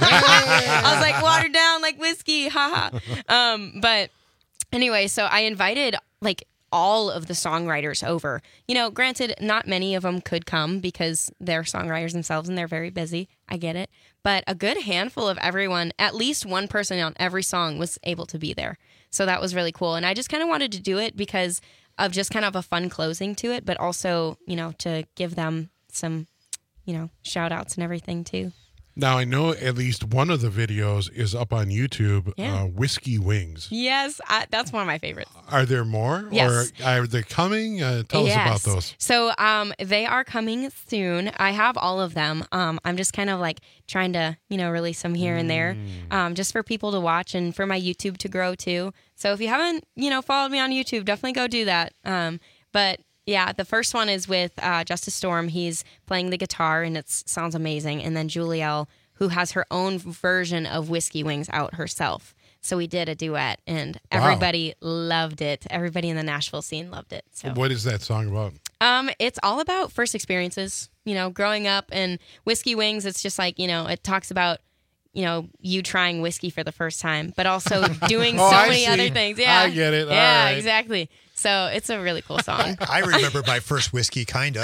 I was like, watered down like whiskey, haha. But anyway, so I invited all of the songwriters over. Granted, not many of them could come because they're songwriters themselves and they're very busy. I get it. But a good handful of everyone, at least one person on every song, was able to be there. So that was really cool. And I just kind of wanted to do it because of just kind of a fun closing to it, but also, to give them some, shout outs and everything too. Now, I know at least one of the videos is up on YouTube, Whiskey Wings. Yes, that's one of my favorites. Are there more? Yes. Or are they coming? Tell us about those. So they are coming soon. I have all of them. I'm just kind of trying to, release them here and there, just for people to watch and for my YouTube to grow too. So if you haven't, followed me on YouTube, definitely go do that. But yeah, the first one is with Justice Storm. He's playing the guitar, and it sounds amazing. And then Julielle, who has her own version of Whiskey Wings out herself. So we did a duet, and everybody loved it. Everybody in the Nashville scene loved it. So what is that song about? It's all about first experiences, growing up. And Whiskey Wings, it's just it talks about, you trying whiskey for the first time, but also doing many other things. Yeah, I get it. Yeah, exactly. So it's a really cool song. I remember my first whiskey, kind of.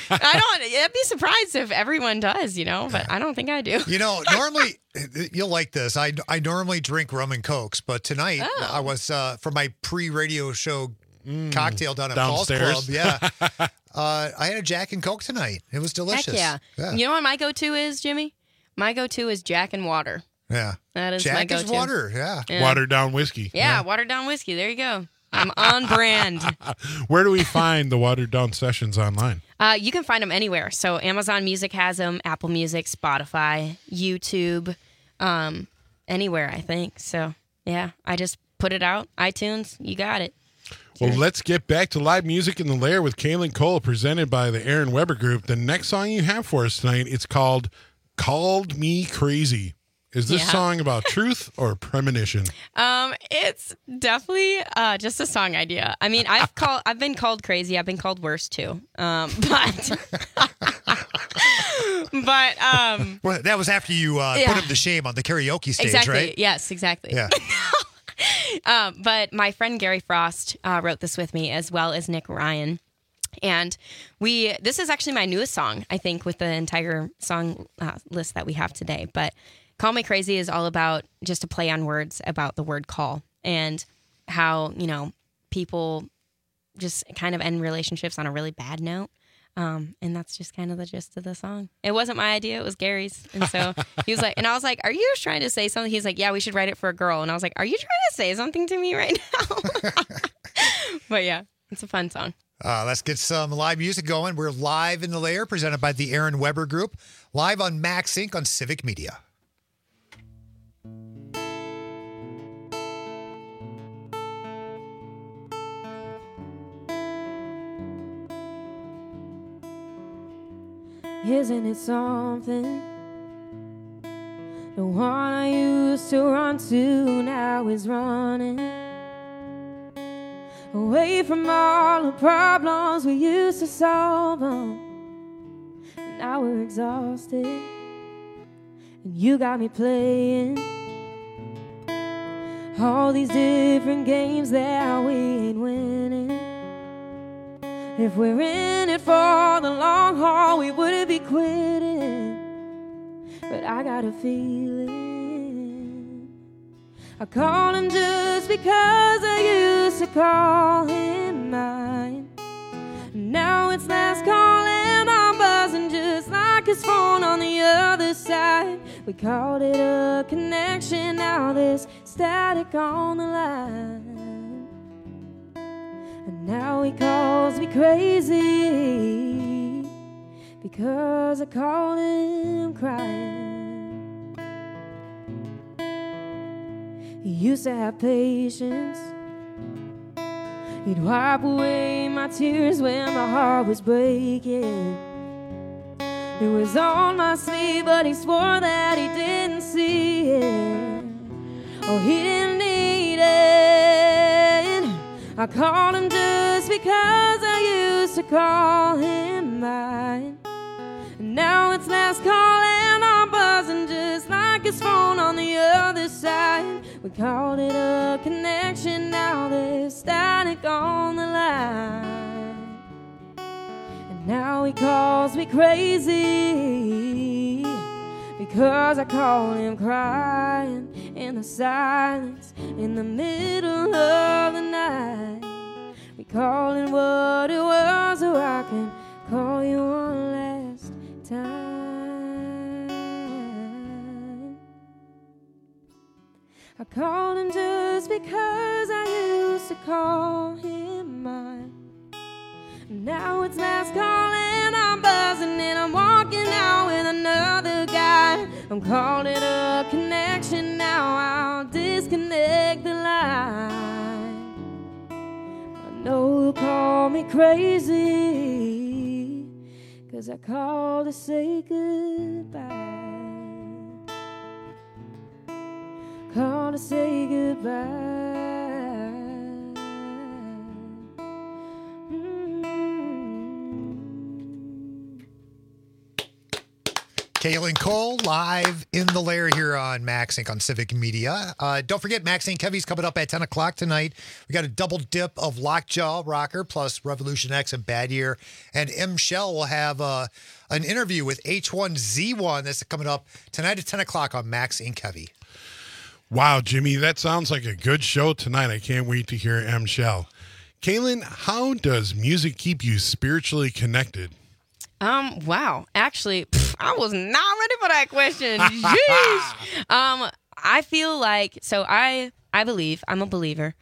I'd be surprised if everyone does, but I don't think I do. Normally, you'll like this. I normally drink rum and Cokes, but tonight I was, for my pre-radio show cocktail down at Paul's Club. Yeah. I had a Jack and Coke tonight. It was delicious. Heck yeah. You know what my go-to is, Jimmy? My go-to is Jack and water. Yeah. That is Jack my go-to. Is water, yeah. Watered down whiskey. Yeah, watered down whiskey. There you go. I'm on brand. Where do we find the Watered Down Sessions online? You can find them anywhere. So Amazon Music has them, Apple Music, Spotify, YouTube, anywhere, I think. So, yeah, I just put it out. iTunes, you got it. Well, let's get back to live music in the Lair with Kaylin Cole, presented by the Aaron Weber Group. The next song you have for us tonight, it's called Called Me Crazy. Is this song about truth or premonition? It's definitely just a song idea. I mean, I've been called crazy. I've been called worse too. But well, that was after you put him to shame on the karaoke stage, exactly. right? Yes, exactly. Yeah. But my friend Gary Frost wrote this with me, as well as Nick Ryan. And this is actually my newest song, I think, with the entire song list that we have today. But Call Me Crazy is all about just a play on words about the word call, and how, people just kind of end relationships on a really bad note. And that's just kind of the gist of the song. It wasn't my idea, it was Gary's. And so he was like, and I was like, are you trying to say something? He's like, yeah, we should write it for a girl. And I was like, are you trying to say something to me right now? But yeah, it's a fun song. Let's get some live music going. We're live in the Lair, presented by the Aaron Weber Group, live on Max Inc. on Civic Media. Isn't it something? The one I used to run to now is running away from all the problems we used to solve them. Now we're exhausted, and you got me playing all these different games that we ain't winning. If we're in it for the long haul, we wouldn't be quitting. But I got a feeling I called him just because I used to call him mine. Now it's last call and I'm buzzing just like his phone on the other side. We called it a connection, now there's static on the line. And now he calls me crazy because I called him crying. He used to have patience. He'd wipe away my tears when my heart was breaking. It was on my sleeve, but he swore that he didn't see it. Oh, he didn't need it. I called him just because I used to call him mine. And now it's last call and I'm buzzing just like his phone on the other side. We called it a connection, now there's static on the line. And now he calls me crazy because I called him crying in the silence in the middle of the night. We call it what it was, or I can call you one last time. I called him just because I used to call him mine. Now it's last call and I'm buzzing and I'm walking out with another guy. I'm calling it a connection, now I'll disconnect the line. I know you'll call me crazy, 'cause I called to say goodbye. Call to say goodbye. Kaylin Cole, live in the Lair here on Max Inc. on Civic Media. Don't forget, Max Inc. Heavy's coming up at 10 o'clock tonight. We got a double dip of Lockjaw Rocker plus Revolution X and Bad Year. And M. Shell will have an interview with H1Z1 that's coming up tonight at 10 o'clock on Max Inc. Heavy. Wow, Jimmy, that sounds like a good show tonight. I can't wait to hear M. Shell. Kaylin, how does music keep you spiritually connected? Wow. Actually, I was not ready for that question. Jeez. I feel like, so I believe, I'm a believer.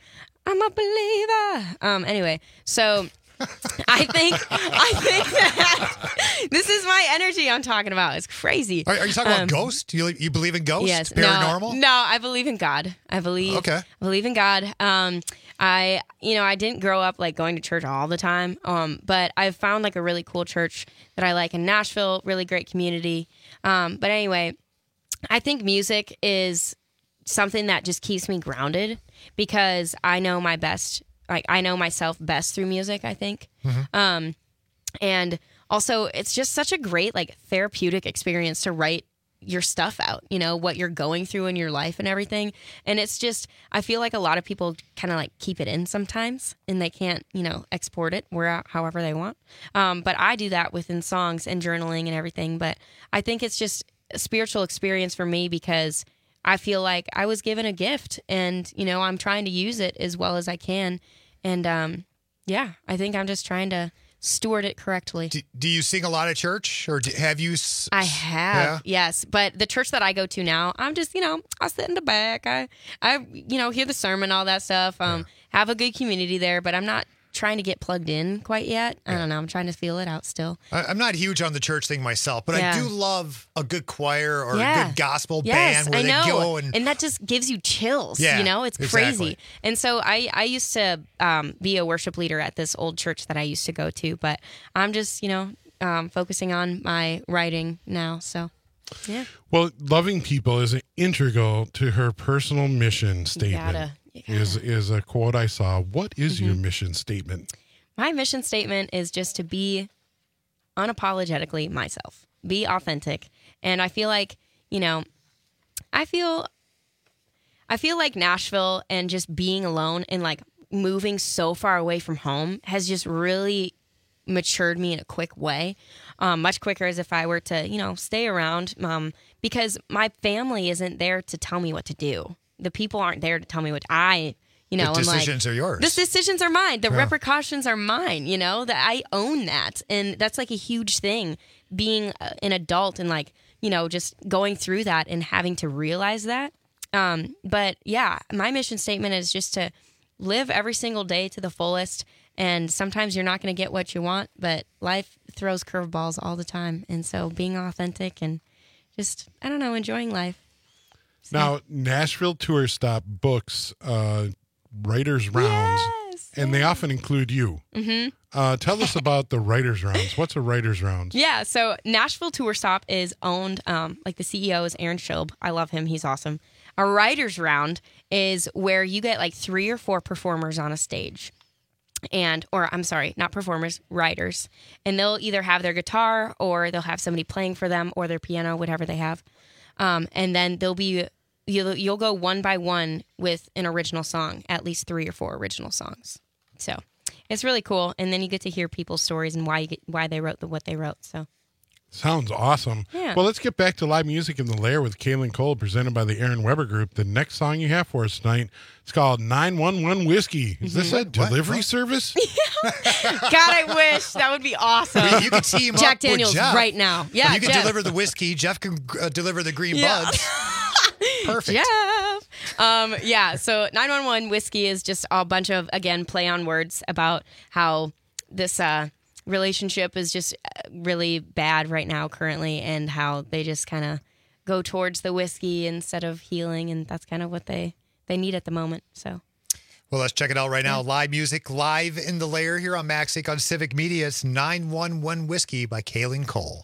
Anyway, so I think that this is my energy I'm talking about. It's crazy. Are you talking about ghosts? You believe in ghosts? Yes. Paranormal? No, I believe in God. I believe in God. I didn't grow up like going to church all the time. But I've found like a really cool church that I like in Nashville, really great community. But anyway, I think music is something that just keeps me grounded because I know my best. Like I know myself best through music, I think. Mm-hmm. And also it's just such a great like therapeutic experience to write your stuff out, what you're going through in your life and everything. And it's just, I feel like a lot of people kind of like keep it in sometimes and they can't, export it however they want. But I do that within songs and journaling and everything. But I think it's just a spiritual experience for me because I feel like I was given a gift and, I'm trying to use it as well as I can. And I think I'm just trying to steward it correctly. Do you sing a lot at church or have you? I have, yes. But the church that I go to now, I'm just, I sit in the back. I hear the sermon, all that stuff. Have a good community there, but I'm not trying to get plugged in quite yet. I don't know. I'm trying to feel it out still. I'm not huge on the church thing myself, but I do love a good choir or a good gospel band where they go and that just gives you chills. It's crazy. Exactly. And so I used to be a worship leader at this old church that I used to go to, but I'm just focusing on my writing now. So. Yeah. Well, loving people is integral to her personal mission statement. Is a quote I saw. What is your mission statement? My mission statement is just to be unapologetically myself, be authentic. And I feel like, I feel like Nashville and just being alone and like moving so far away from home has just really matured me in a quick way, much quicker as if I were to, stay around, because my family isn't there to tell me what to do. The people aren't there to tell me what the decisions are yours. The decisions are mine. The repercussions are mine, that I own that. And that's like a huge thing being an adult and like, just going through that and having to realize that. But yeah, my mission statement is just to live every single day to the fullest. And sometimes you're not going to get what you want, but life throws curveballs all the time. And so being authentic and just, enjoying life. So. Now, Nashville Tour Stop books writers' rounds, and they often include you. Mm-hmm. Tell us about the writers' rounds. What's a writers' round? Yeah, so Nashville Tour Stop is owned, like the CEO is Aaron Schilb. I love him. He's awesome. A writers' round is where you get like 3 or 4 performers on a stage. Not performers, writers. And they'll either have their guitar or they'll have somebody playing for them or their piano, whatever they have. And then you'll go one by one with an original song, at least 3 or 4 original songs. So it's really cool. And then you get to hear people's stories and why they wrote what they wrote. So sounds awesome. Yeah. Well, let's get back to live music in the Lair with Kaylin Cole, presented by the Aaron Weber Group. The next song you have for us tonight, it's called 911 Whiskey. Is this a delivery service? God, I wish. That would be awesome. You can team Jack up Daniels with Jeff right now. Yeah, you can deliver the whiskey. Jeff can deliver the green buds. Perfect. Jeff. So 911 Whiskey is just a bunch of, again, play on words about how this relationship is just really bad right now currently and how they just kind of go towards the whiskey instead of healing, and that's kind of what they need at the moment. So well, let's check it out right now. Live music, live in the Lair here on MaxInc on Civic Media. It's 911 Whiskey by Kaylin Cole.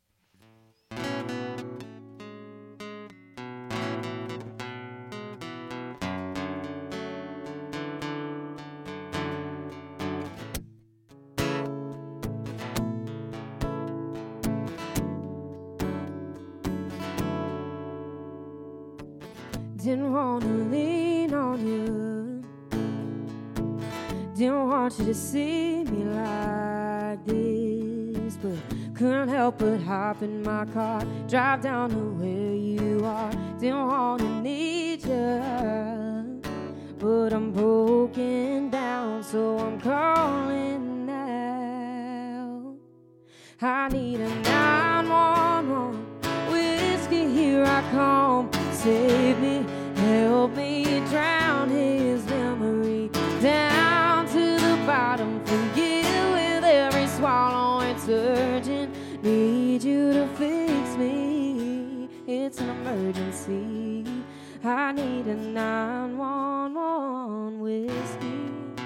Didn't want to lean on you. Didn't want you to see me like this, but couldn't help but hop in my car, drive down to where you are. Didn't want to need you, but I'm broken down, so I'm calling now. I need a 911 whiskey, here I come. Save me, help me drown his memory down to the bottom. Forget with every swallow, it's urgent. Need you to fix me. It's an emergency. I need a 911 whiskey.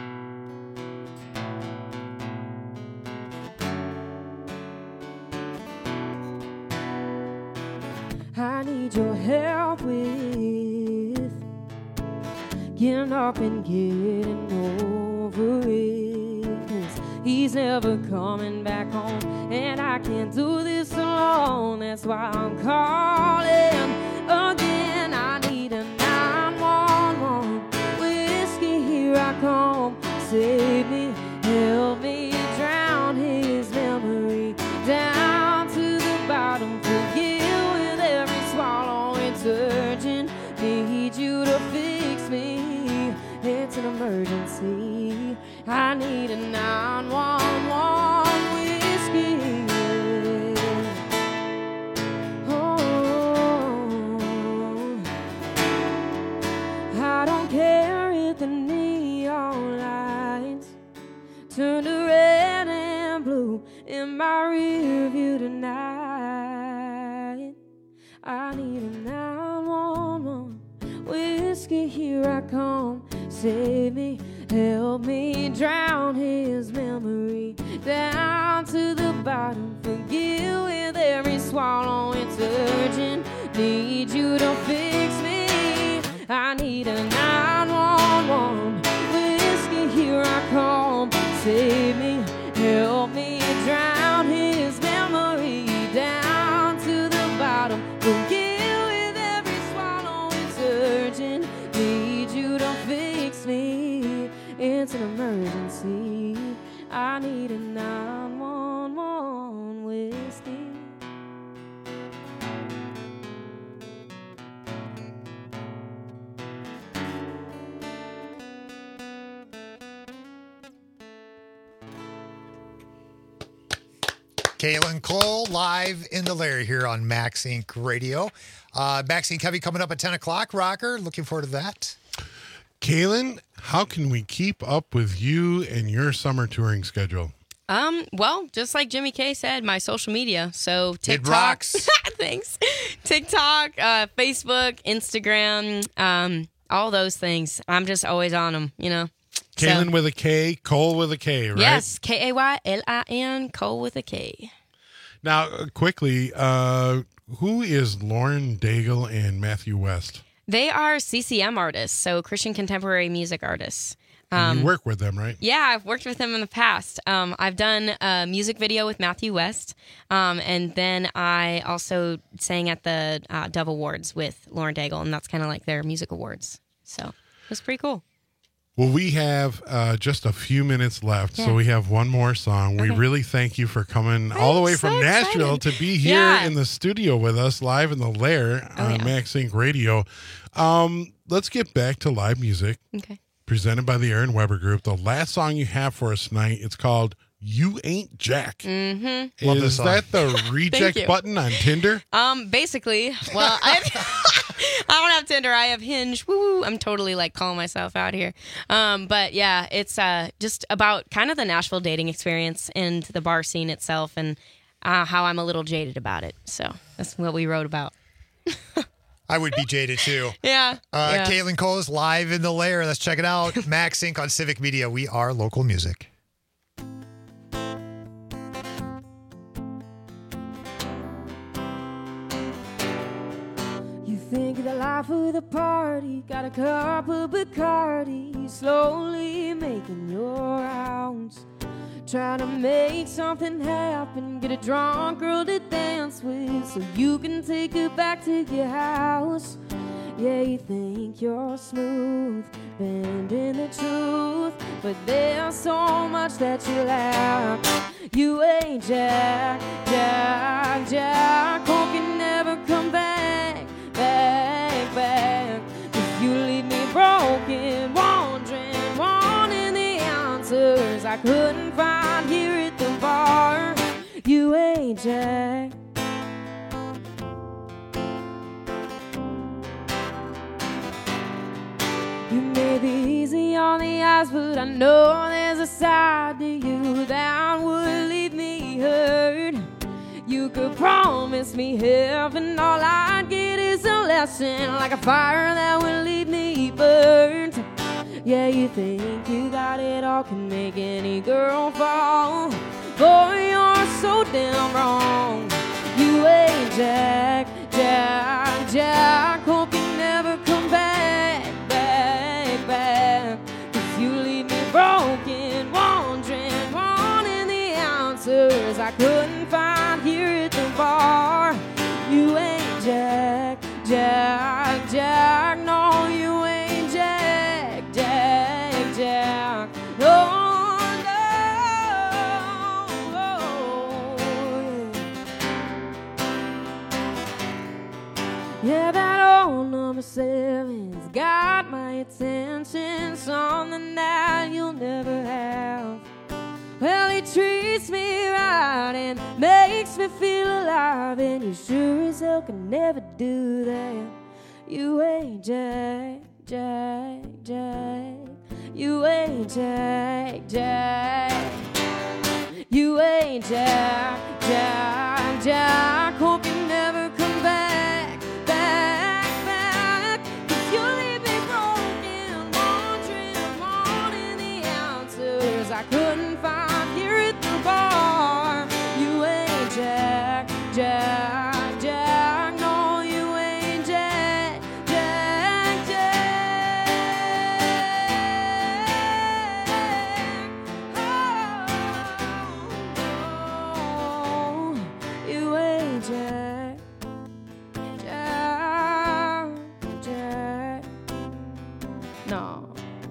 I need your help with getting up and getting over it. 'Cause he's never coming back home, and I can't do this alone. That's why I'm calling again. I need a 911 whiskey. Here I come. Save me, help me drown his memory down to the bottom. Forgive with every swallow. It's urgent. Need you to fix me. It's an emergency. I need a 911 whiskey. Oh, I don't care if the neon lights turn to red and blue in my rear view tonight. I need a 911 whiskey. Here I come. Save me, help me drown his memory down to the bottom. Forgive with every swallow. It's urgent. Need you to fix me. I need a 911 whiskey. Here I come. Save me, help me drown his memory down to the bottom. Forgive with every swallow. It's urgent. Need you to fix me. It's an emergency. I need a 911 whiskey. Caitlin Cole live in the lair here on Max Inc. Radio. Max Inc. Heavy coming up at 10 o'clock. Rocker, looking forward to that. Kaylin, how can we keep up with you and your summer touring schedule? Well, just like Jimmy K said, my social media. So TikTok. It rocks. Thanks. TikTok, Facebook, Instagram, all those things. I'm just always on them, you know. Kaylin with a K, Cole with a K, right? Yes, Kaylin, Cole with a K. Now, quickly, who is Lauren Daigle and Matthew West? They are CCM artists, so Christian contemporary music artists. You work with them, right? Yeah, I've worked with them in the past. I've done a music video with Matthew West, and then I also sang at the Dove Awards with Lauren Daigle, and that's kind of like their music awards. So it was pretty cool. Well, we have just a few minutes left, so we have one more song. We really thank you for coming all the way from Nashville to be here in the studio with us, live in the lair on Max Inc. Radio. Let's get back to live music. Okay. Presented by the Aaron Weber Group. The last song you have for us tonight, it's called You Ain't Jack. Mm-hmm. Love this Is song. that the reject button on Tinder? Basically, well, I don't have Tinder. I have Hinge. Woo! I'm totally like calling myself out here. But yeah, it's just about kind of the Nashville dating experience and the bar scene itself, and how I'm a little jaded about it. So that's what we wrote about. I would be jaded too. Yeah. Caitlin Cole is live in the lair. Let's check it out. Max Inc. on Civic Media. We are local music. You think of the life of the party, got a cup of Bacardi, slowly making your rounds. Trying to make something happen, get a drunk girl to dance with so you can take her back to your house. Yeah, you think you're smooth, bending the truth, but there's so much that you lack. You ain't Jack, Jack, Jack. Hope you never come back, back, back. If you leave me broken, wondering, wanting the answers I couldn't find here at the bar. You ain't Jack. You may be easy on the eyes, but I know there's a side to you that would leave me hurt. You you could promise me heaven, all I'd get is a lesson, like a fire that will leave me burnt. Yeah, you think you got it all, can make any girl fall. Boy, you're so damn wrong. You ain't Jack, Jack, Jack. Hope you never come back, back, back. 'Cause you leave me broken, wondering, wanting the answers I couldn't find here at the bar. You ain't Jack, Jack, Jack. No, you ain't Jack, Jack, Jack. No. Yeah, that old number 7's got my attention, something that you'll never have. Well, he treats me right and makes me feel alive, and you sure as hell can never do that. You ain't Jack, Jack, Jack. You ain't Jack, Jack. You ain't Jack, Jack, Jack. Hope you never come back, back, back. 'Cause you leave me broken, wondering, wanting the answers I couldn't find here at the bar. You ain't Jack, Jack, Jack. No, you ain't Jack, Jack, Jack. Oh, you ain't Jack, Jack, Jack. No.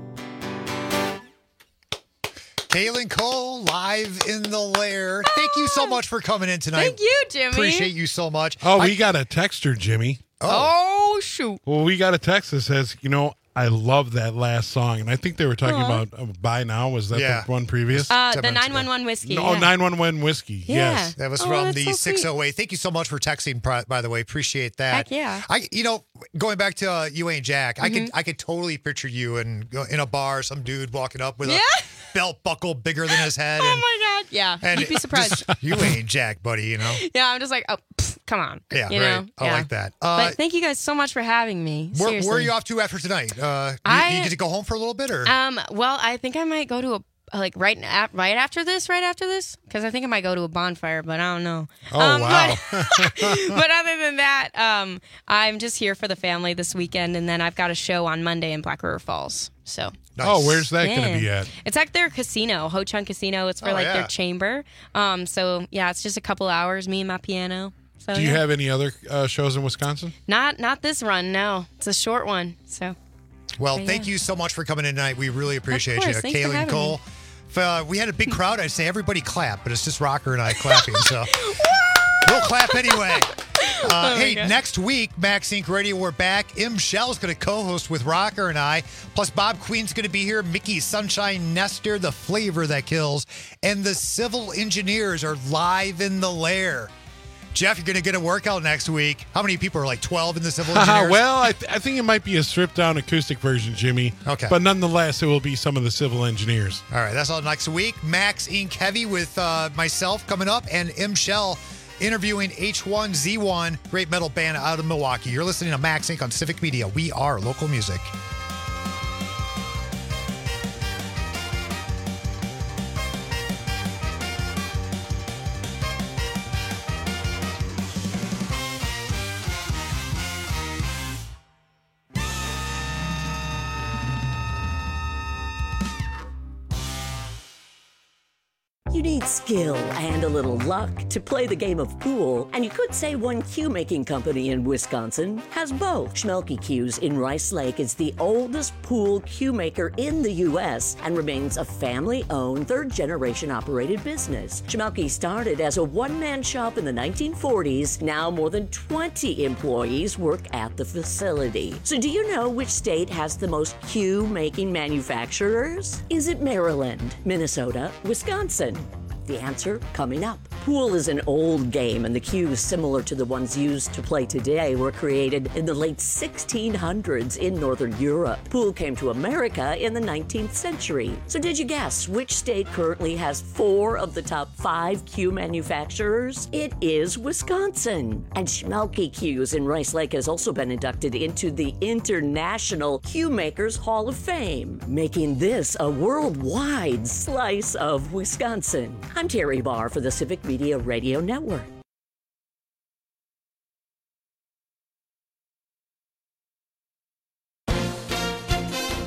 Kaylin Cole, live in the lair. Thank you so much for coming in tonight. Thank you, Jimmy. Appreciate you so much. Oh, we got a texter, Jimmy. Oh, shoot. Well, we got a text that says, I love that last song. And I think they were talking about Bye Now. Was that the one previous? The 911 Whiskey. No, yeah. 911 Whiskey. Yeah. Yes. That was Oh, from that's the so 608. Thank you so much for texting, by the way. Appreciate that. Heck yeah. Going back to You Ain't Jack, Mm-hmm. I could totally picture you in a bar, some dude walking up with a belt buckle bigger than his head. Oh, my God. Yeah. and You'd be surprised. just, you ain't Jack, buddy, Yeah, I'm just like, oh, pfft, come on. Yeah, you right. know? I like that. But thank you guys so much for having me. Where are Seriously. you off to after tonight? You get to go home for a little bit, or? Well, I think I might go to right after this, because I think I might go to a bonfire, but I don't know. Oh, wow. But other than that, I'm just here for the family this weekend, and then I've got a show on Monday in Black River Falls. So. Nice. Oh, where's that going to be at? It's at their casino, Ho Chun Casino. It's for their chamber. So yeah, it's just a couple hours. Me and my piano. So, Do you have any other shows in Wisconsin? Not this run. No, it's a short one. So. Well, thank you so much for coming in tonight. We really appreciate you, Thanks for Kaylin having Cole. If we had a big crowd, I'd say everybody clap, but it's just Rocker and I clapping, so we'll clap anyway. Hey, next week, Max Inc. Radio, we're back. M. Shell's going to co-host with Rocker and I. Plus, Bob Queen's going to be here. Mickey Sunshine Nestor, the flavor that kills. And the Civil Engineers are live in the lair. Jeff, you're going to get a workout next week. How many people are like 12 in the Civil Engineers? Well, I think it might be a stripped-down acoustic version, Jimmy. Okay. But nonetheless, it will be some of the Civil Engineers. All right, that's all next week. Max Inc. Heavy with myself coming up, and M. Shell interviewing H1Z1, great metal band out of Milwaukee. You're listening to Max Inc. on Civic Media. We are local music. You need skill and a little luck to play the game of pool, and you could say one cue-making company in Wisconsin has both. Schmelke Cues in Rice Lake is the oldest pool cue maker in the U.S. and remains a family-owned, third-generation operated business. Schmelke started as a one-man shop in the 1940s. Now more than 20 employees work at the facility. So do you know which state has the most cue-making manufacturers? Is it Maryland, Minnesota, Wisconsin? The answer coming up. Pool is an old game, and the cues similar to the ones used to play today were created in the late 1600s in Northern Europe. Pool came to America in the 19th century. So did you guess which state currently has 4 of the top 5 cue manufacturers? It is Wisconsin. And Schmelke Cues in Rice Lake has also been inducted into the International Cue Makers Hall of Fame, making this a worldwide slice of Wisconsin. I'm Terry Barr for the Civic Media Radio Network.